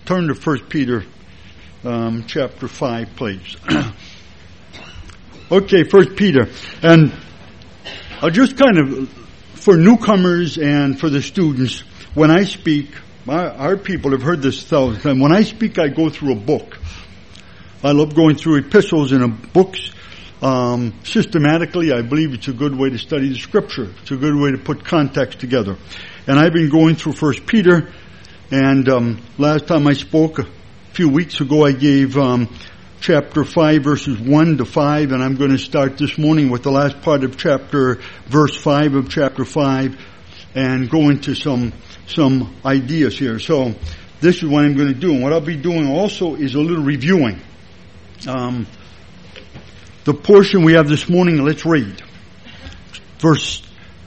turn to 1 Peter chapter 5, please. Okay, 1 Peter. And I'll just kind of, for newcomers and for the students, when I speak, our people have heard this 1,000 times. When I speak, I go through a book. I love going through epistles and books systematically. I believe it's a good way to study the Scripture. It's a good way to put context together. And I've been going through 1 Peter, and last time I spoke, a few weeks ago, I gave chapter 5, verses 1 to 5, and I'm going to start this morning with the last part of verse 5 of chapter 5, and go into some ideas here. So this is what I'm going to do. And what I'll be doing also is a little reviewing. The portion we have this morning, let's read. Verse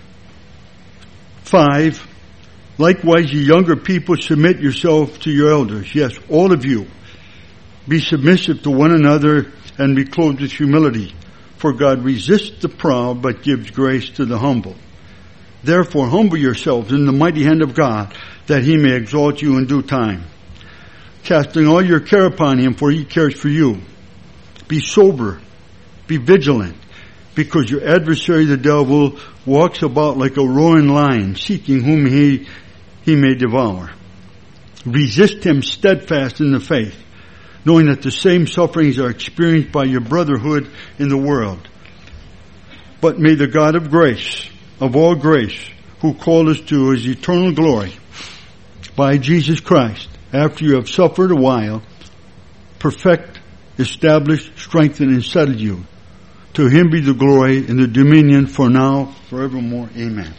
5, likewise, ye younger people, submit yourself to your elders. Yes, all of you. Be submissive to one another and be clothed with humility. For God resists the proud, but gives grace to the humble. Therefore, humble yourselves in the mighty hand of God, that he may exalt you in due time. Casting all your care upon him, for he cares for you. Be sober, be vigilant, because your adversary the devil walks about like a roaring lion, seeking whom he may devour. Resist him steadfast in the faith, knowing that the same sufferings are experienced by your brotherhood in the world. But may the God of grace, of all grace, who called us to his eternal glory, by Jesus Christ, after you have suffered a while, perfect, establish, strengthen, and settle you. To him be the glory and the dominion for now, forevermore. Amen.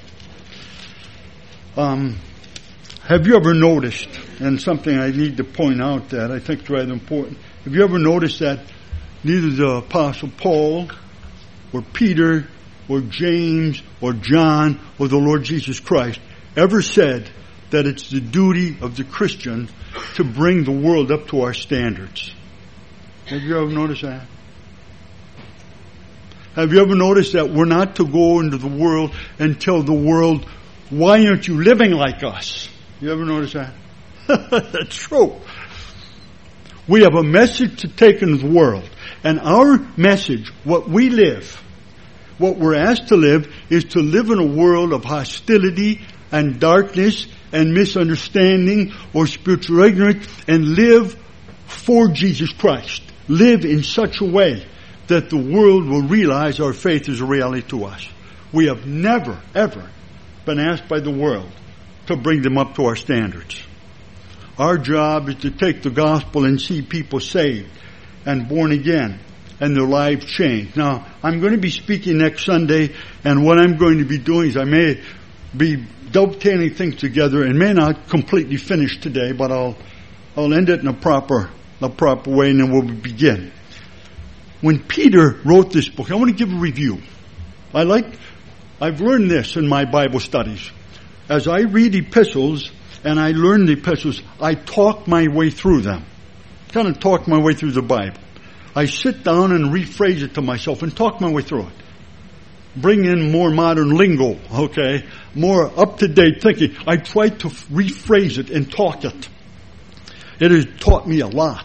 Have you ever noticed, and something I need to point out that I think is rather important, have you ever noticed that neither the Apostle Paul or Peter or James or John or the Lord Jesus Christ ever said that it's the duty of the Christian to bring the world up to our standards? Have you ever noticed that? Have you ever noticed that we're not to go into the world and tell the world, why aren't you living like us? You ever notice that? That's true. We have a message to take into the world. And our message, what we live, what we're asked to live, is to live in a world of hostility and darkness and misunderstanding or spiritual ignorance, and live for Jesus Christ. Live in such a way that the world will realize our faith is a reality to us. We have never, ever been asked by the world to bring them up to our standards. Our job is to take the gospel and see people saved and born again and their lives changed. Now, I'm going to be speaking next Sunday, and what I'm going to be doing is I may be dovetailing things together and may not completely finish today, but I'll end it in a proper way, and then we'll begin. When Peter wrote this book, I want to give a review. I've learned this in my Bible studies. As I read epistles and I learn the epistles, I talk my way through them. Kind of talk my way through the Bible. I sit down and rephrase it to myself and talk my way through it. Bring in more modern lingo, okay? More up-to-date thinking. I try to rephrase it and talk it. It has taught me a lot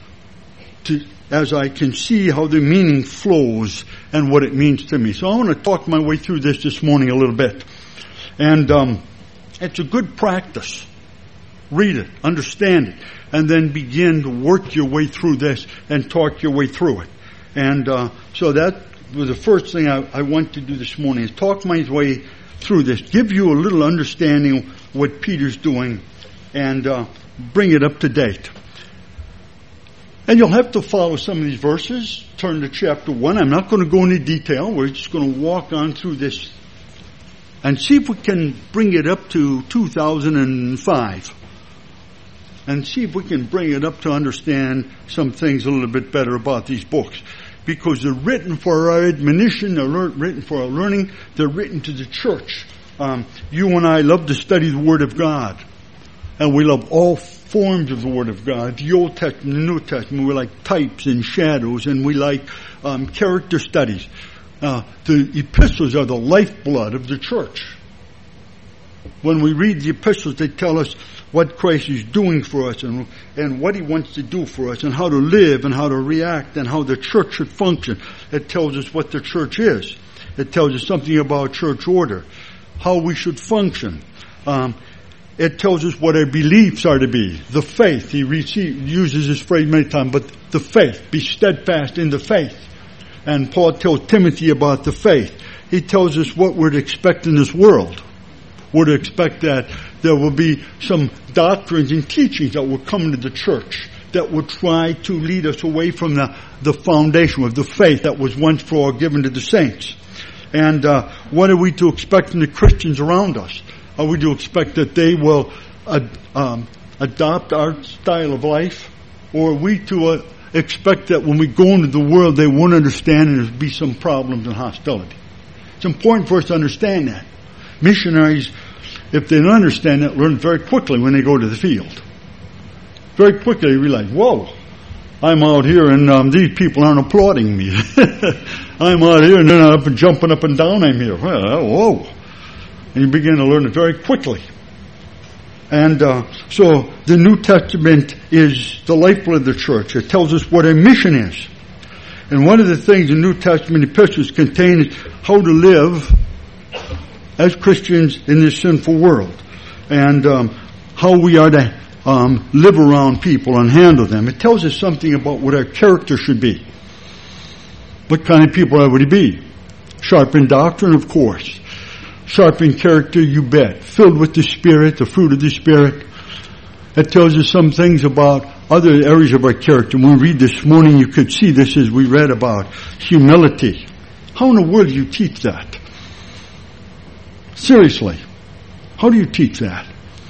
as I can see how the meaning flows and what it means to me. So I want to talk my way through this morning a little bit. And it's a good practice. Read it, understand it, and then begin to work your way through this and talk your way through it. And so that was the first thing I want to do this morning, is talk my way through this, give you a little understanding of what Peter's doing, and bring it up to date. And you'll have to follow some of these verses. Turn to chapter 1. I'm not going to go into detail. We're just going to walk on through this and see if we can bring it up to 2005. And see if we can bring it up to understand some things a little bit better about these books. Because they're written for our admonition, they're written for our learning, they're written to the church. You and I love to study the Word of God. And we love all forms of the Word of God. The Old Testament, the New Testament, we like types and shadows, and we like character studies. The epistles are the lifeblood of the church. When we read the epistles, they tell us what Christ is doing for us and what He wants to do for us and how to live and how to react and how the church should function. It tells us what the church is. It tells us something about church order, how we should function. It tells us what our beliefs are to be. The faith. He uses this phrase many times, but the faith. Be steadfast in the faith. And Paul tells Timothy about the faith. He tells us what we're to expect in this world. We're to expect that there will be some doctrines and teachings that will come into the church that will try to lead us away from the foundation of the faith that was once for all given to the saints. And what are we to expect from the Christians around us? Are we to expect that they will adopt our style of life? Or are we to expect that when we go into the world they won't understand and there'll be some problems and hostility? It's important for us to understand that. Missionaries, if they don't understand that, learn very quickly when they go to the field. Very quickly they realize, whoa, I'm out here and these people aren't applauding me. I'm out here and they're not jumping up and down. I'm here. Well, whoa. And you begin to learn it very quickly. And so the New Testament is the lifeblood of the church. It tells us what our mission is. And one of the things the New Testament epistles contain is how to live as Christians in this sinful world. And how we are to live around people and handle them. It tells us something about what our character should be. What kind of people are we to be? Sharp in doctrine, of course. Sharp in character, you bet. Filled with the Spirit, the fruit of the Spirit. It tells us some things about other areas of our character. When we read this morning, you could see this as we read about humility. How in the world do you teach that? Seriously. How do you teach that?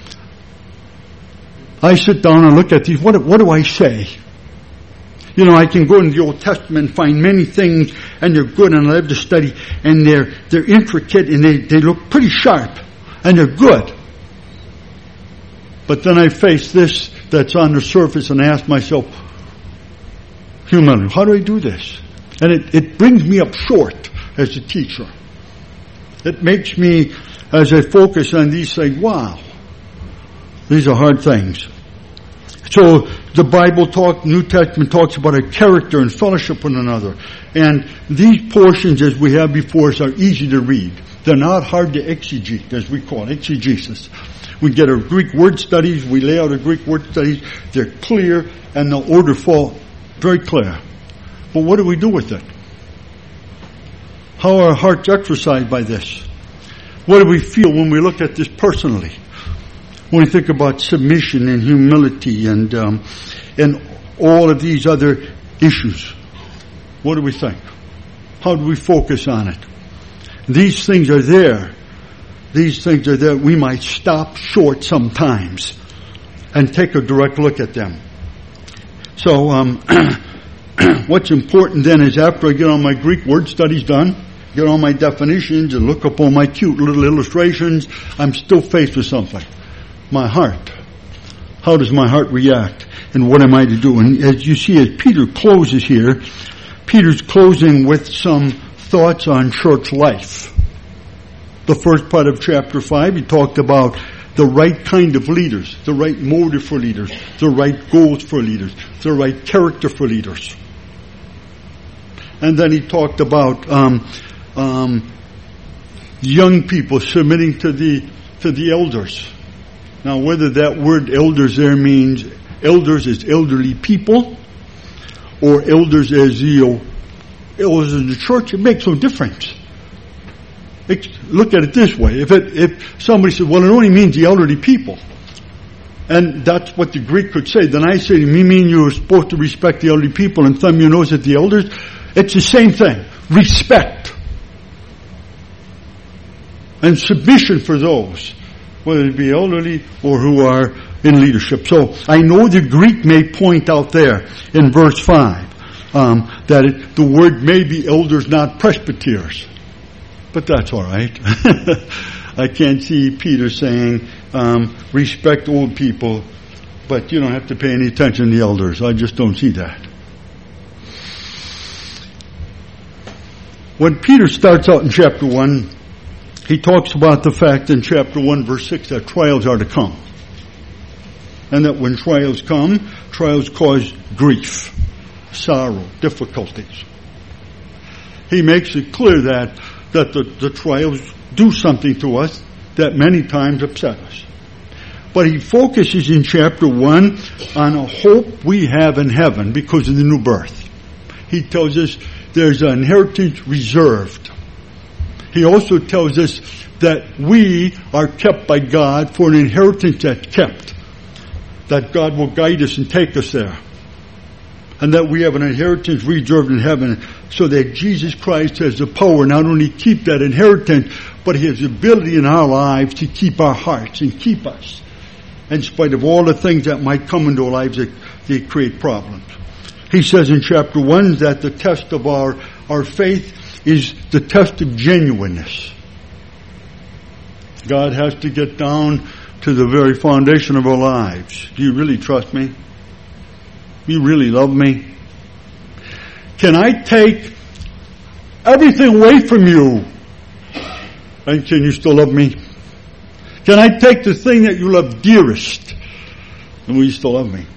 I sit down and look at these. What do I say? You know, I can go into the Old Testament and find many things, and they're good, and I love to study, and they're intricate, and they look pretty sharp, and they're good. But then I face this that's on the surface, and I ask myself, humility, how do I do this? And it brings me up short as a teacher. It makes me, as I focus on these, say, wow, these are hard things. So the Bible New Testament talks about our character and fellowship with one another. And these portions, as we have before us, are easy to read. They're not hard to exegete, as we call it, exegesis. We get our Greek word studies, we lay out our Greek word studies, they're clear, and the order fall very clear. But what do we do with it? How are our hearts exercised by this? What do we feel when we look at this personally? When we think about submission and humility and all of these other issues, what do we think? How do we focus on it? These things are there. These things are there. We might stop short sometimes and take a direct look at them. So, what's important then is after I get all my Greek word studies done, get all my definitions and look up all my cute little illustrations, I'm still faced with something. My heart. How does my heart react? And what am I to do? And as you see, as Peter closes here, Peter's closing with some thoughts on church life. The first part of chapter 5, he talked about the right kind of leaders, the right motive for leaders, the right goals for leaders, the right character for leaders. And then he talked about young people submitting to the elders. Now, whether that word elders there means elders as elderly people or elders as elders in the church, it makes no difference. Look at it this way. If somebody said, well, it only means the elderly people, and that's what the Greek could say, then I say, me mean you're supposed to respect the elderly people and thumb your nose at the elders? It's the same thing. Respect. And submission for those, whether it be elderly or who are in leadership. So I know the Greek may point out there in verse 5 that the word may be elders, not presbyters. But that's all right. I can't see Peter saying respect old people, but you don't have to pay any attention to the elders. I just don't see that. When Peter starts out in chapter 1, he talks about the fact in chapter 1 verse 6 that trials are to come. And that when trials come, trials cause grief, sorrow, difficulties. He makes it clear that the trials do something to us that many times upset us. But he focuses in chapter 1 on a hope we have in heaven because of the new birth. He tells us there's an inheritance reserved. He also tells us that we are kept by God for an inheritance that's kept. That God will guide us and take us there. And that we have an inheritance reserved in heaven, so that Jesus Christ has the power not only to keep that inheritance, but He has the ability in our lives to keep our hearts and keep us, in spite of all the things that might come into our lives that create problems. He says in chapter 1 that the test of our faith is the test of genuineness. God has to get down to the very foundation of our lives. Do you really trust me? Do you really love me? Can I take everything away from you, and can you still love me? Can I take the thing that you love dearest, and will you still love me?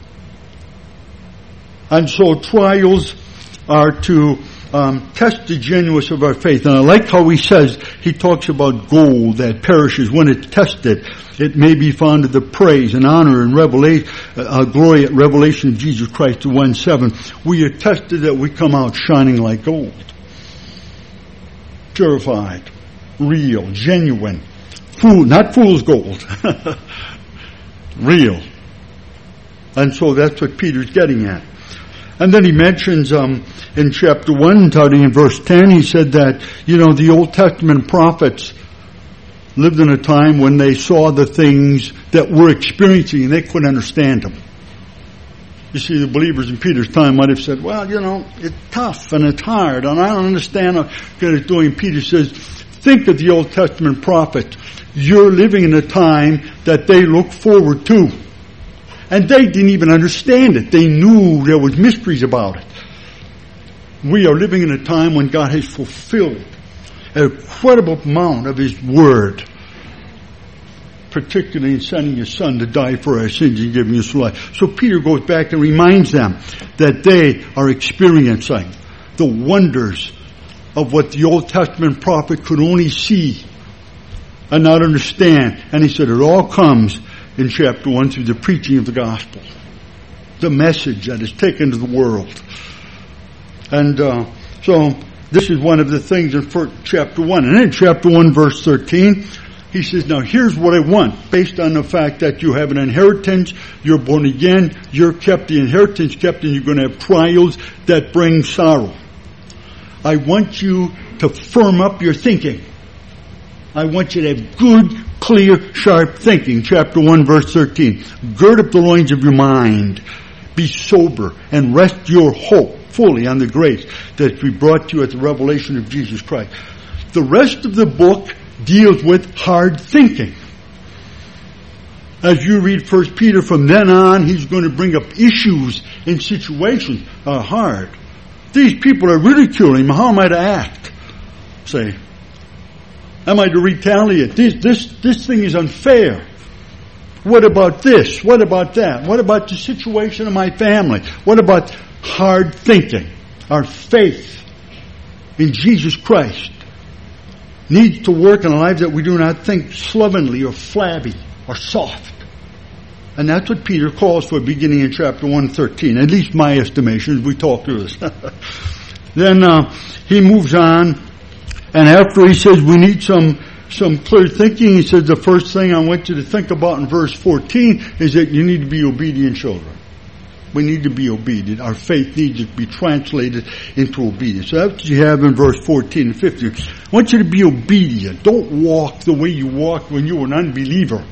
And so trials are to test the genuineness of our faith. And I like how he talks about gold that perishes when it's tested. It may be found to the praise and honor and revelation, glory at revelation of Jesus Christ 1:7. We are tested that we come out shining like gold. Purified, real, genuine. Not fool's gold. Real. And so that's what Peter's getting at. And then he mentions in chapter 1, starting in verse 10, he said that, the Old Testament prophets lived in a time when they saw the things that we're experiencing and they couldn't understand them. You see, the believers in Peter's time might have said, well, it's tough and it's hard and I don't understand what God is doing. Peter says, think of the Old Testament prophets. You're living in a time that they look forward to. And they didn't even understand it. They knew there was mysteries about it. We are living in a time when God has fulfilled an incredible amount of His Word, particularly in sending His Son to die for our sins and giving us life. So Peter goes back and reminds them that they are experiencing the wonders of what the Old Testament prophet could only see and not understand. And he said it all comes in chapter 1 through the preaching of the gospel. The message that is taken to the world. And so this is one of the things in chapter 1. And in chapter 1 verse 13, he says, now here's what I want. Based on the fact that you have an inheritance, you're born again, you're kept, the inheritance kept, and you're going to have trials that bring sorrow. I want you to firm up your thinking. I want you to have good, clear, sharp thinking. Chapter 1, verse 13. Gird up the loins of your mind. Be sober and rest your hope fully on the grace that we brought to you at the revelation of Jesus Christ. The rest of the book deals with hard thinking. As you read 1 Peter, from then on, he's going to bring up issues and situations are hard. These people are ridiculing him. How am I to act? Say, am I to retaliate? This thing is unfair. What about this? What about that? What about the situation of my family? What about hard thinking? Our faith in Jesus Christ needs to work in our lives that we do not think slovenly or flabby or soft. And that's what Peter calls for beginning in chapter 1:13. At least my estimation as we talk through this. Then he moves on. And after he says we need some clear thinking, he says the first thing I want you to think about in verse 14 is that you need to be obedient children. We need to be obedient. Our faith needs to be translated into obedience. So that's what you have in verse 14 and 15. I want you to be obedient. Don't walk the way you walked when you were an unbeliever.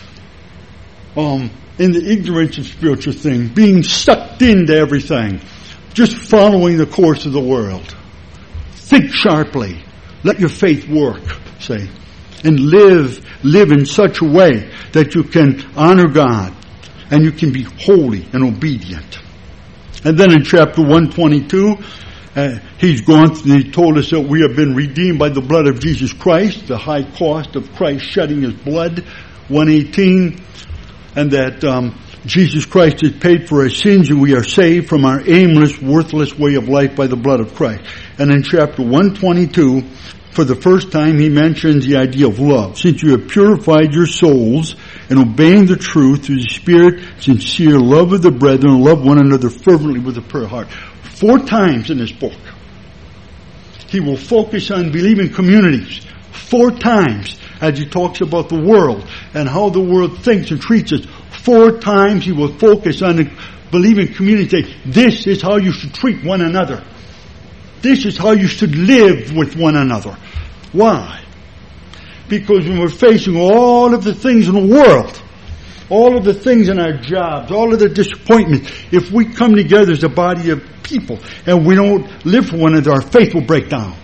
In the ignorance of spiritual things, being sucked into everything, just following the course of the world. Think sharply. Let your faith work, say, and live in such a way that you can honor God and you can be holy and obedient. And then in chapter 122, he told us that we have been redeemed by the blood of Jesus Christ, the high cost of Christ shedding His blood, 118, and that Jesus Christ has paid for our sins and we are saved from our aimless, worthless way of life by the blood of Christ. And in chapter 122, for the first time, he mentions the idea of love. Since you have purified your souls and obeying the truth through the Spirit, sincere love of the brethren, love one another fervently with a pure heart. 4 times in this book, he will focus on believing communities. 4 times as he talks about the world and how the world thinks and treats us. 4 times he will focus on the believing community. This is how you should treat one another. This is how you should live with one another. Why? Because when we're facing all of the things in the world, all of the things in our jobs, all of the disappointments, if we come together as a body of people and we don't live for one another, our faith will break down.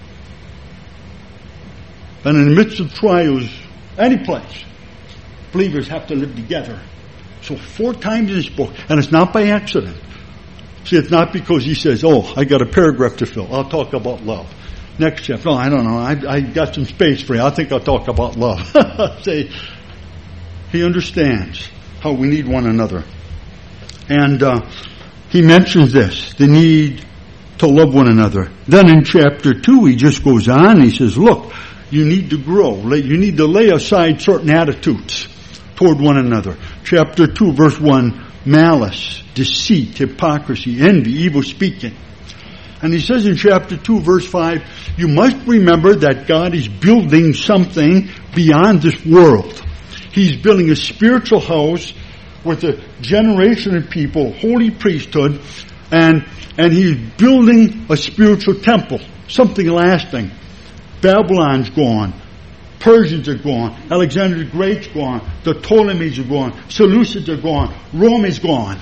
And in the midst of trials, any place, believers have to live together. So 4 times in this book, and it's not by accident. See, it's not because he says, oh, I got a paragraph to fill. I'll talk about love. Next chapter, I don't know. I got some space for you. I think I'll talk about love. See, he understands how we need one another. And he mentions this, the need to love one another. Then in chapter 2, he just goes on. He says, look, you need to grow. You need to lay aside certain attitudes toward one another. Chapter 2, verse 1, malice, deceit, hypocrisy, envy, evil speaking. And he says in chapter 2, verse 5, you must remember that God is building something beyond this world. He's building a spiritual house with a generation of people, holy priesthood, and he's building a spiritual temple, something lasting. Babylon's gone. Persians are gone. Alexander the Great's gone. The Ptolemies are gone. Seleucids are gone. Rome is gone.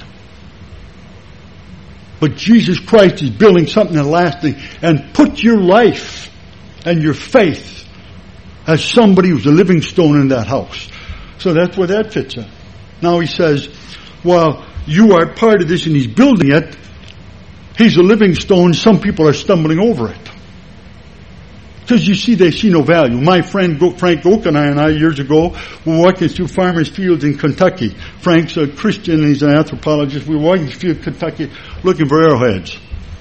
But Jesus Christ is building something lasting, and put your life and your faith as somebody who's a living stone in that house. So that's where that fits in. Now he says, well, you are part of this and he's building it. He's a living stone. Some people are stumbling over it. Because you see, they see no value. My friend Frank Okanai and I years ago were walking through farmers' fields in Kentucky. Frank's a Christian and he's an anthropologist. We were walking through Kentucky looking for arrowheads.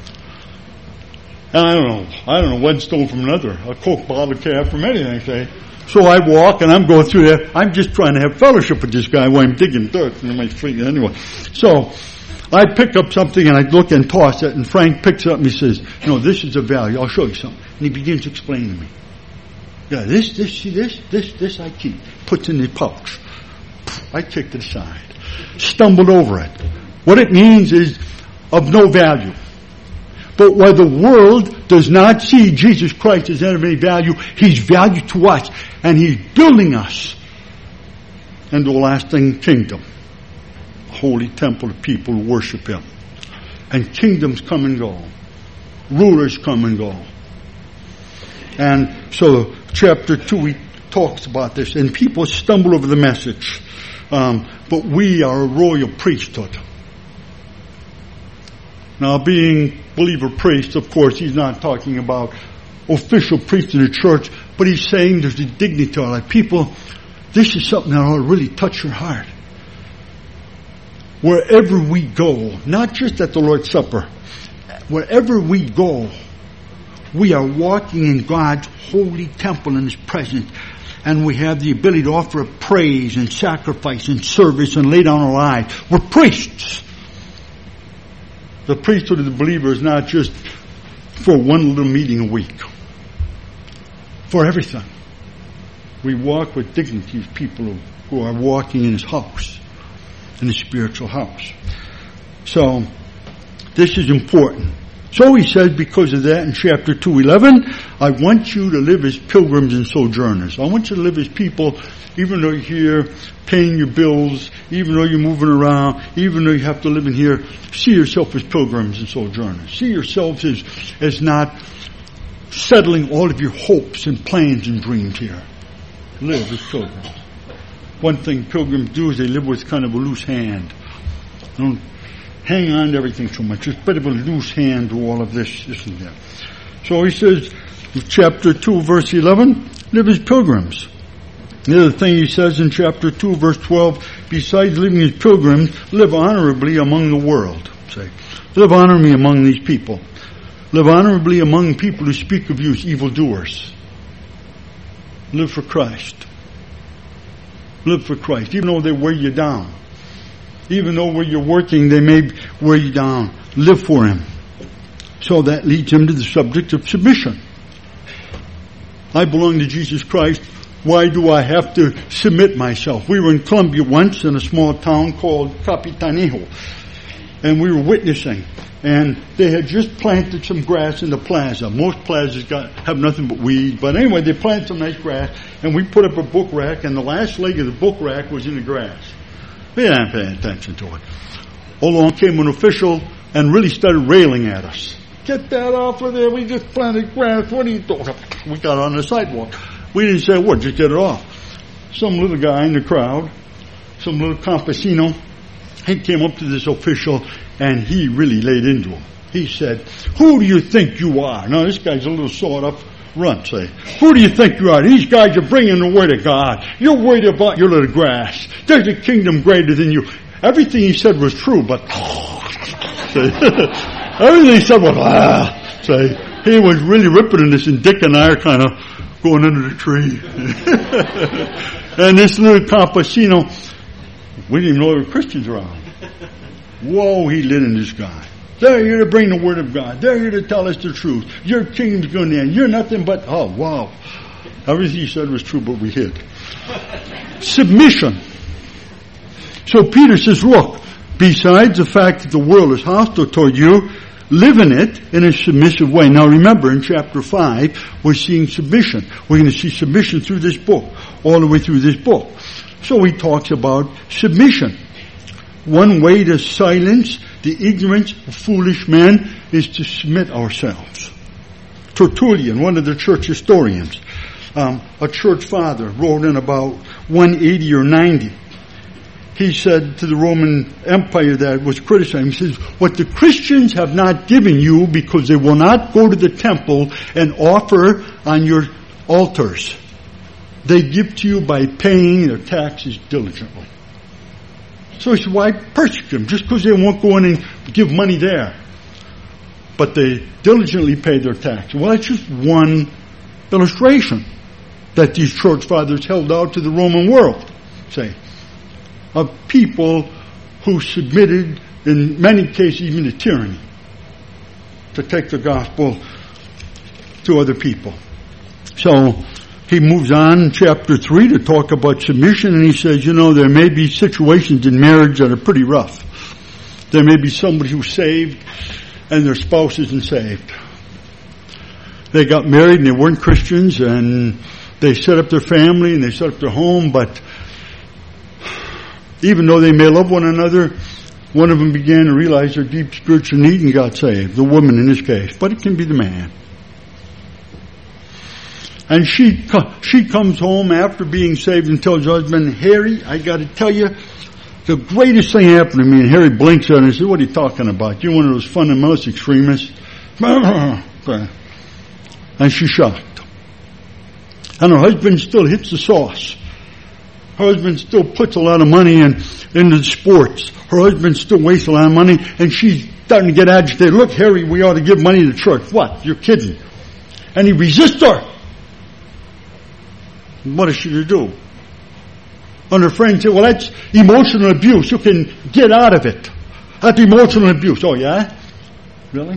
And I don't know one stone from another. A Coke bottle cap from anything, say. So I walk and I'm going through there. I'm just trying to have fellowship with this guy while I'm digging dirt in my street anyway. So I pick up something and I look and toss it, and Frank picks it up and he says, no, this is a value. I'll show you something. And he begins to explain to me. Yeah, this I keep. Puts in the pouch. I kicked it aside. Stumbled over it. What it means is of no value. But where the world does not see Jesus Christ as of any value, he's value to us. And he's building us into a lasting kingdom. Holy temple of people who worship him. And kingdoms come and go. Rulers come and go. And so chapter 2 he talks about this. And people stumble over the message. But we are a royal priesthood. Now being believer priest, of course, he's not talking about official priests in the church, but he's saying there's a dignity to our life. People, this is something that ought to really touch your heart. Wherever we go, not just at the Lord's Supper, wherever we go, we are walking in God's holy temple in his presence, and we have the ability to offer praise and sacrifice and service and lay down our lives. We're priests. The priesthood of the believer is not just for one little meeting a week. For everything. We walk with dignity as people who are walking in his house. In his spiritual house. So, this is important. So he says, because of that, in chapter 2:11, I want you to live as pilgrims and sojourners. I want you to live as people, even though you're here paying your bills, even though you're moving around, even though you have to live in here, see yourself as pilgrims and sojourners. See yourselves as not settling all of your hopes and plans and dreams here. Live as pilgrims. One thing pilgrims do is they live with kind of a loose hand. They don't hang on to everything too much. It's a bit of a loose hand to all of this and that. So he says, chapter 2, verse 11, live as pilgrims. The other thing he says in chapter 2, verse 12, besides living as pilgrims, live honorably among the world. Say, live honorably among these people. Live honorably among people who speak of you as evildoers. Live for Christ. Live for Christ, even though they weigh you down. Even though where you're working, they may weigh you down. Live for Him. So that leads him to the subject of submission. I belong to Jesus Christ. Why do I have to submit myself? We were in Colombia once in a small town called Capitanejo. And we were witnessing. And they had just planted some grass in the plaza. Most plazas have nothing but weeds. But anyway, they planted some nice grass. And we put up a book rack. And the last leg of the book rack was in the grass. We didn't pay attention to it. Along came an official and really started railing at us. Get that off of there. We just planted grass. What are you doing? We got on the sidewalk. We didn't say a word. Just get it off. Some little guy in the crowd, some little campesino, he came up to this official and he really laid into him. He said, who do you think you are? Now this guy's a little sawed up runt, say. Who do you think you are? These guys are bringing the word of God. You're worried about your little grass. There's a kingdom greater than you. Everything he said was true, but everything he said was, say, he was really ripping in this, and Dick and I are kind of going under the tree. And this little campesino, we didn't even know there were Christians around. Whoa, he lit in this guy. They're here to bring the word of God. They're here to tell us the truth. Your kingdom's going to end. You're nothing but, oh, wow. Everything he said was true, but we hid. Submission. So Peter says, look, besides the fact that the world is hostile toward you, live in it in a submissive way. Now remember, in chapter 5, we're seeing submission. We're going to see submission through this book, all the way through this book. So he talks about submission. One way to silence the ignorance of foolish men is to submit ourselves. Tertullian, one of the church historians, a church father, wrote in about 180 or 90. He said to the Roman Empire that was criticizing, he says, what the Christians have not given you because they will not go to the temple and offer on your altars, they give to you by paying their taxes diligently. So he said, why persecute them? Just because they won't go in and give money there. But they diligently pay their tax. Well, that's just one illustration that these church fathers held out to the Roman world, say, of people who submitted, in many cases, even to tyranny, to take the gospel to other people. So he moves on in chapter 3 to talk about submission, and he says, there may be situations in marriage that are pretty rough. There may be somebody who's saved and their spouse isn't saved. They got married and they weren't Christians, and they set up their family and they set up their home, but even though they may love one another, one of them began to realize their deep spiritual need and got saved. The woman in this case. But it can be the man. And she comes home after being saved and tells her husband, Harry, I got to tell you, the greatest thing happened to me. And Harry blinks at her and says, what are you talking about? You're one of those fundamentalist extremists. And she's shocked. And her husband still hits the sauce. Her husband still puts a lot of money into sports. Her husband still wastes a lot of money, and she's starting to get agitated. Look, Harry, we ought to give money to church. What? You're kidding. And he resists her. What is she to do? And her friend said, well, that's emotional abuse. You can get out of it. That's emotional abuse. Oh, yeah? Really?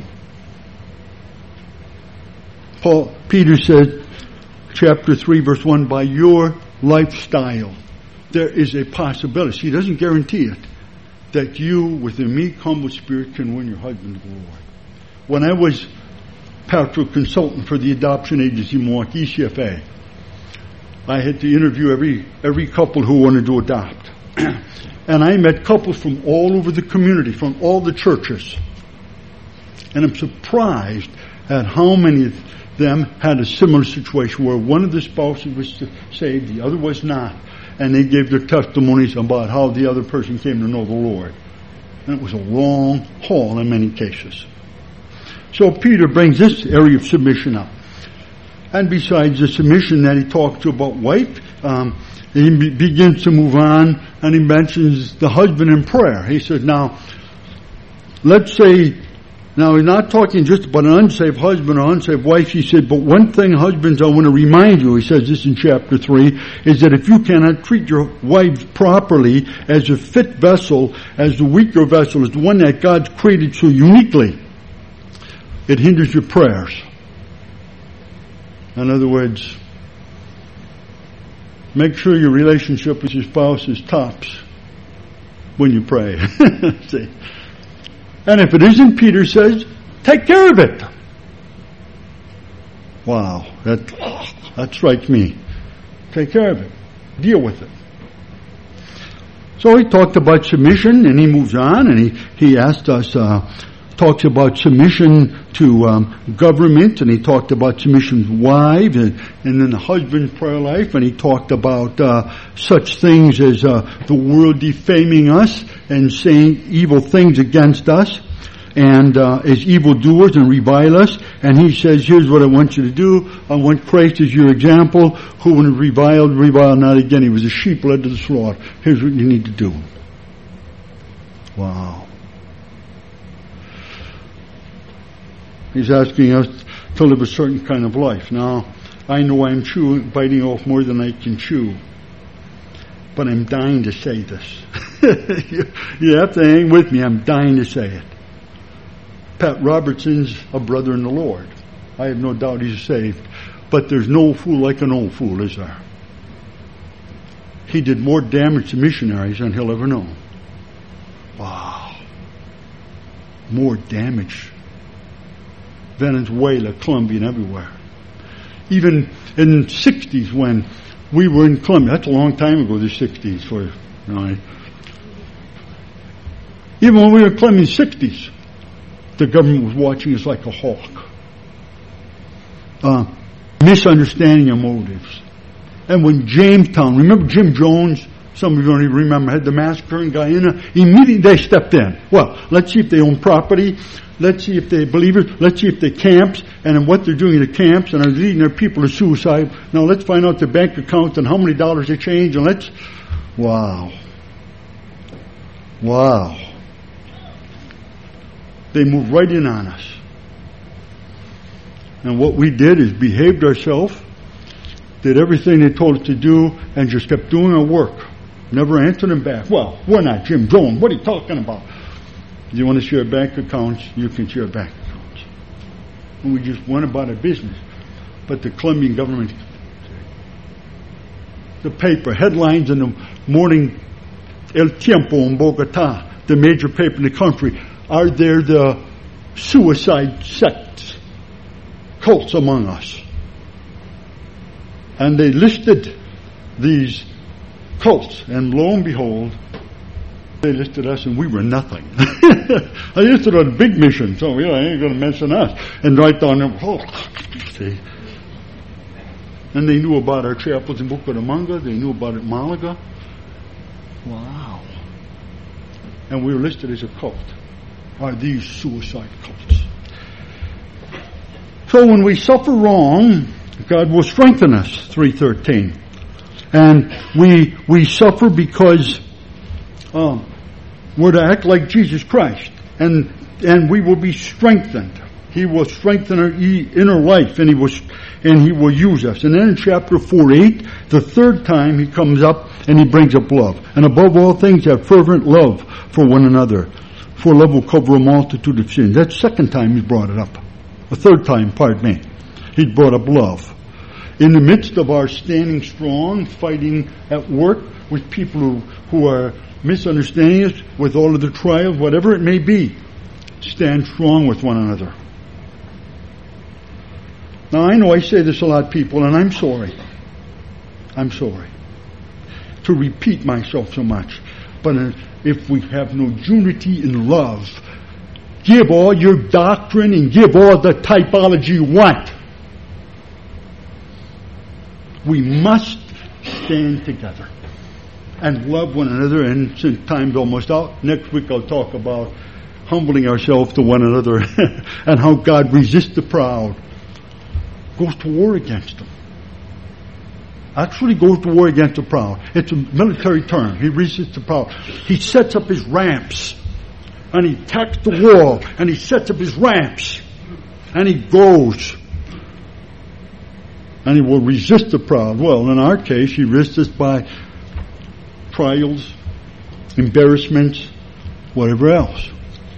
Peter said, chapter 3, verse 1, by your lifestyle, there is a possibility. He doesn't guarantee it, that you, with a meek, humble spirit, can win your husband to the Lord. When I was pastoral consultant for the adoption agency in Milwaukee, ECFA, I had to interview every couple who wanted to adopt. And I met couples from all over the community, from all the churches. And I'm surprised at how many of them had a similar situation where one of the spouses was saved, the other was not. And they gave their testimonies about how the other person came to know the Lord. And it was a long haul in many cases. So Peter brings this area of submission up. And besides the submission that he talks about wife, he begins to move on, and he mentions the husband in prayer. He said, now, let's say, now he's not talking just about an unsaved husband or unsaved wife. He said, but one thing, husbands, I want to remind you, he says this in chapter 3, is that if you cannot treat your wives properly as a fit vessel, as the weaker vessel, as the one that God's created so uniquely, it hinders your prayers. In other words, make sure your relationship with your spouse is tops when you pray. See? And if it isn't, Peter says, take care of it. Wow, that strikes me. Take care of it. Deal with it. So he talked about submission, and he moves on, and he asked us, talks about submission to government, and he talked about submission to wives, and then the husband's prayer life, and he talked about such things as the world defaming us and saying evil things against us, and as evildoers and revile us. And he says, here's what I want you to do. I want Christ as your example, who when reviled, revile not again. He was a sheep led to the slaughter. Here's what you need to do. Wow. He's asking us to live a certain kind of life. Now, I know I'm biting off more than I can chew, but I'm dying to say this. You have to hang with me. I'm dying to say it. Pat Robertson's a brother in the Lord. I have no doubt he's saved. But there's no fool like an old fool, is there? He did more damage to missionaries than he'll ever know. Wow. More damage. Venezuela, Colombia, and everywhere. Even in the 60s when we were in Colombia, that's a long time ago, the 60s. Even when we were in Colombia in the 60s, the government was watching us like a hawk. Misunderstanding of motives. And when Jamestown, remember Jim Jones? Some of you don't even remember, had the massacre in Guyana. Immediately they stepped in. Well, let's see if they own property. Let's see if they believe it. Let's see if they camps and what they're doing in the camps and are leading their people to suicide. Now let's find out their bank accounts and how many dollars they change and let's... Wow. They moved right in on us. And what we did is behaved ourselves, did everything they told us to do, and just kept doing our work. Never answered them back. Well, we're not Jim Jones. What are you talking about? You want to share bank accounts, you can share bank accounts. And we just went about our business. But the Colombian government, the paper, headlines in the morning, El Tiempo in Bogota, the major paper in the country, are there the suicide sects, cults among us? And they listed these cults, and lo and behold, they listed us, and we were nothing. I listed on a big mission, so I ain't going to mention us. And right down there, see. And they knew about our chapels in Bucaramanga. They knew about it in Malaga. Wow. And we were listed as a cult. Are these suicide cults? So when we suffer wrong, God will strengthen us, 3:13. And we suffer because we're to act like Jesus Christ. And we will be strengthened. He will strengthen our inner life, and He will use us. And then in chapter 4:8, the third time He comes up and He brings up love. And above all things, have fervent love for one another. For love will cover a multitude of sins. That's the second time He's brought it up. The third time, pardon me. He's brought up love. In the midst of our standing strong, fighting at work with people who are misunderstanding us, with all of the trials, whatever it may be, stand strong with one another. Now I know I say this a lot, people, and I'm sorry. I'm sorry to repeat myself so much. But if we have no unity in love, give all your doctrine and give all the typology you want. We must stand together and love one another. And since time's almost out, next week I'll talk about humbling ourselves to one another and how God resists the proud, goes to war against them. actually goes to war against the proud. It's a military term. He resists the proud. He sets up his ramps, and he attacks the wall, and he sets up his ramps, and he goes, and he will resist the proud. Well, in our case, he resists by trials, embarrassments, whatever else.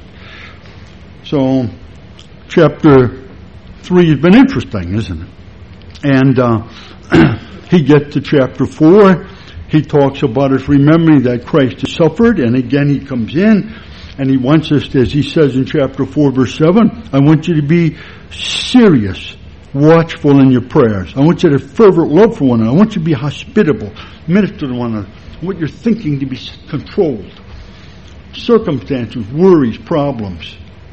So, chapter 3 has been interesting, isn't it? And he gets to chapter 4. He talks about us remembering that Christ has suffered, and again he comes in, and he wants us, as he says in chapter 4, verse 7, I want you to be serious, watchful in your prayers. I want you to have fervent love for one another. I want you to be hospitable, minister to one another. I want your thinking to be controlled. Circumstances, worries, problems.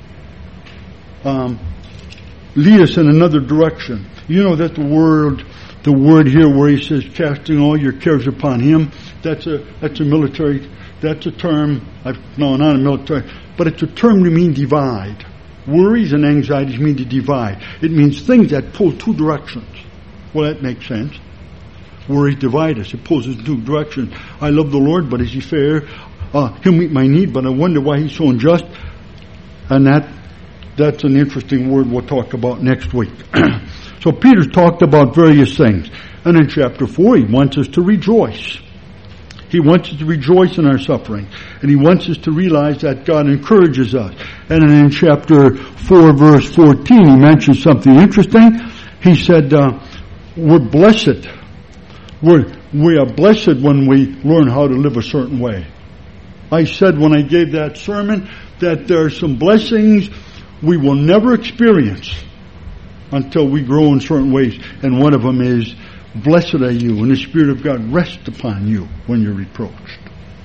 Lead us in another direction. You know that the word here where he says casting all your cares upon him, that's a military, that's a term, no, not a military, but it's a term to mean divide. Worries and anxieties mean to divide. It means things that pull two directions. Well, that makes sense. Worries divide us. It pulls us in two directions. I love the Lord, but is he fair? He'll meet my need, but I wonder why he's so unjust. And that's an interesting word we'll talk about next week. So Peter's talked about various things. And in chapter 4, he wants us to rejoice. He wants us to rejoice in our suffering. And he wants us to realize that God encourages us. And in chapter 4, verse 14, he mentions something interesting. He said, we're blessed. We are blessed when we learn how to live a certain way. I said when I gave that sermon that there are some blessings we will never experience until we grow in certain ways. And one of them is, blessed are you, and the Spirit of God rests upon you when you're reproached.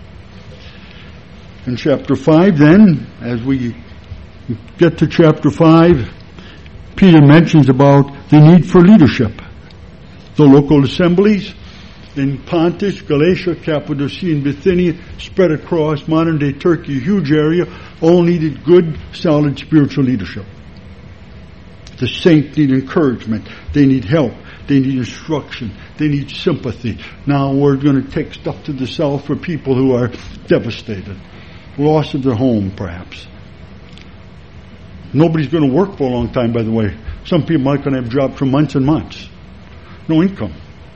In chapter 5 then, as we get to chapter 5, Peter mentions about the need for leadership. The local assemblies in Pontus, Galatia, Cappadocia, and Bithynia, spread across modern-day Turkey, a huge area, all needed good, solid spiritual leadership. The saints need encouragement. They need help. They need instruction. They need sympathy. Now we're going to take stuff to the south for people who are devastated, loss of their home, perhaps. Nobody's going to work for a long time, by the way. Some people aren't going to have jobs for months and months. No income.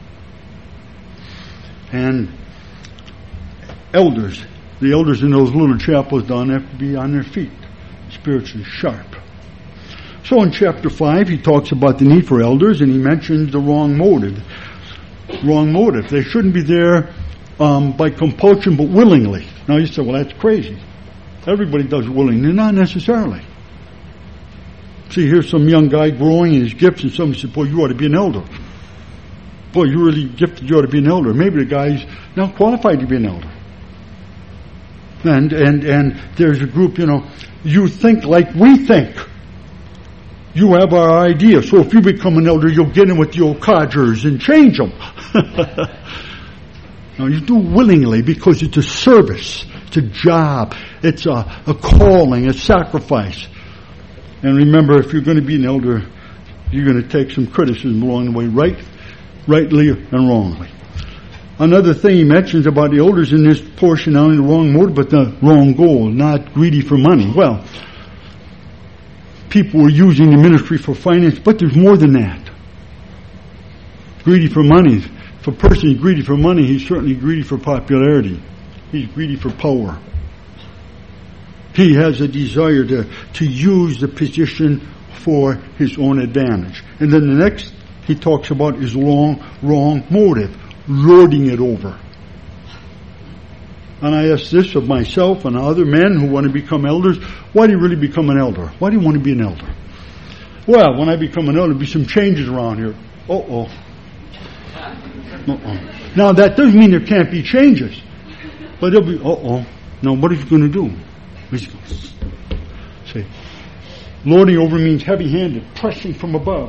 And elders, the elders in those little chapels down have to be on their feet, spiritually sharp. So in chapter 5, he talks about the need for elders, and he mentions the wrong motive. Wrong motive. They shouldn't be there by compulsion, but willingly. Now you say, well, that's crazy. Everybody does it willingly. Not necessarily. See, here's some young guy growing in his gifts, and somebody said, boy, you ought to be an elder. Boy, you're really gifted, you ought to be an elder. Maybe the guy's not qualified to be an elder. And there's a group, you think like we think. You have our idea. So if you become an elder, you'll get in with the old codgers and change them. No, you do willingly because it's a service. It's a job. It's a calling, a sacrifice. And remember, if you're going to be an elder, you're going to take some criticism along the way, rightly and wrongly. Another thing he mentions about the elders in this portion, not only the wrong motive, but the wrong goal, not greedy for money. Well, people were using the ministry for finance, but there's more than that. Greedy for money. If a person is greedy for money, he's certainly greedy for popularity. He's greedy for power. He has a desire to use the position for his own advantage. And then the next he talks about his wrong motive, lording it over. And I ask this of myself and other men who want to become elders, why do you really become an elder? Why do you want to be an elder? Well, when I become an elder, there'll be some changes around here. Now, that doesn't mean there can't be changes. But there'll be, Now, what is he going to do? He's going to say, lording over means heavy-handed, pressing from above.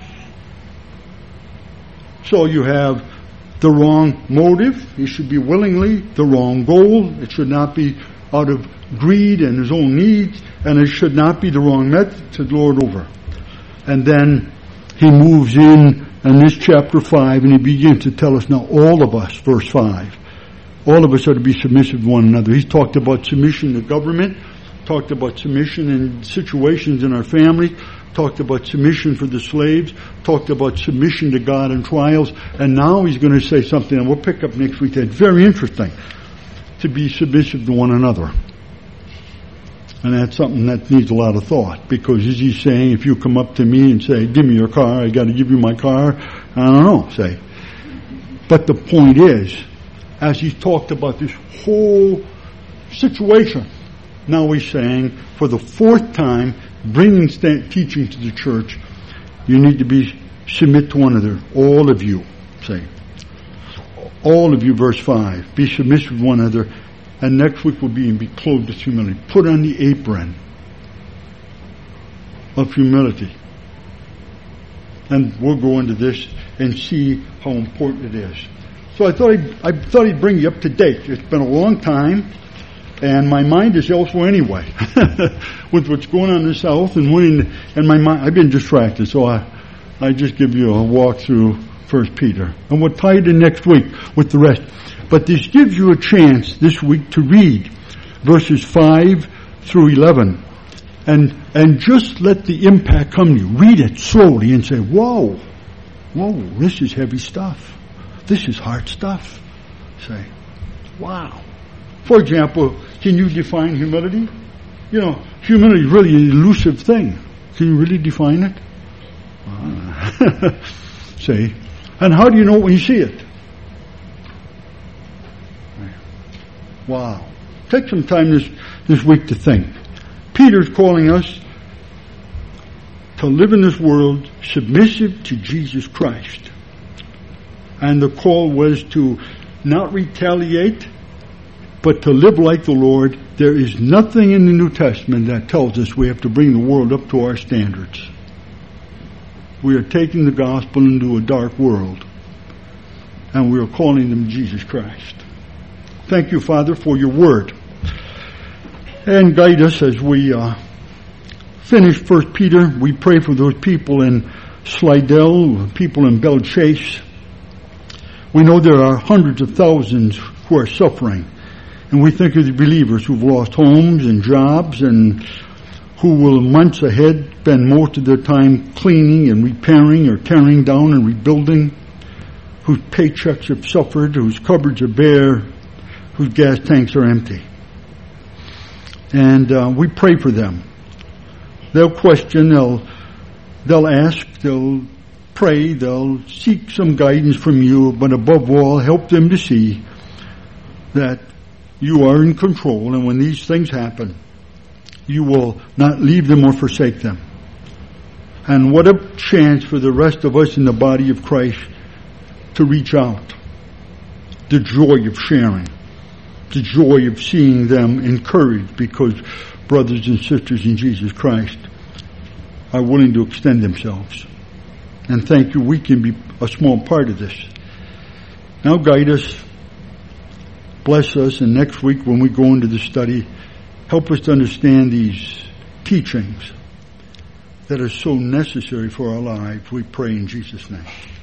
So you have the wrong motive. It should be willingly. The wrong goal. It should not be out of greed and his own needs. And it should not be the wrong method to lord over. And then he moves in And this chapter 5, and he begins to tell us now, all of us, verse 5, all of us are to be submissive to one another. He's talked about submission to government, talked about submission in situations in our family, talked about submission for the slaves, talked about submission to God in trials, and now he's going to say something, and we'll pick up next week, that's very interesting, to be submissive to one another. And that's something that needs a lot of thought, because as he's saying, if you come up to me and say, give me your car, I got to give you my car, I don't know, say. But the point is, as he's talked about this whole situation, now he's saying, for the fourth time, bringing teaching to the church, you need to submit to one another. All of you, say. All of you, verse 5. Be submissive to one another. And next week will be clothed with humility. Put on the apron of humility. And we'll go into this and see how important it is. So I thought he'd bring you up to date. It's been a long time. And my mind is elsewhere anyway, with what's going on in the South and my mind. I've been distracted, so I just give you a walk through 1 Peter, and we'll tie it in next week with the rest. But this gives you a chance this week to read verses 5 through 11, and just let the impact come to you. Read it slowly and say, "Whoa, this is heavy stuff. This is hard stuff." Say, "Wow." For example, can you define humility? You know, humility is really an elusive thing. Can you really define it? See? And how do you know when you see it? Wow. Take some time this week to think. Peter's calling us to live in this world submissive to Jesus Christ. And the call was to not retaliate, but to live like the Lord. There is nothing in the New Testament that tells us we have to bring the world up to our standards. We are taking the gospel into a dark world, and we are calling them Jesus Christ. Thank you, Father, for your word. And guide us as we finish 1 Peter. We pray for those people in Slidell, people in Belle Chase. We know there are hundreds of thousands who are suffering. And we think of the believers who've lost homes and jobs and who will months ahead spend most of their time cleaning and repairing or tearing down and rebuilding, whose paychecks have suffered, whose cupboards are bare, whose gas tanks are empty. And we pray for them. They'll question, they'll ask, they'll pray, they'll seek some guidance from you, but above all, help them to see that you are in control, and when these things happen, you will not leave them or forsake them. And what a chance for the rest of us in the body of Christ to reach out. The joy of sharing. The joy of seeing them encouraged because brothers and sisters in Jesus Christ are willing to extend themselves. And thank you, we can be a small part of this. Now guide us. Bless us, and next week when we go into the study, help us to understand these teachings that are so necessary for our lives. We pray in Jesus' name.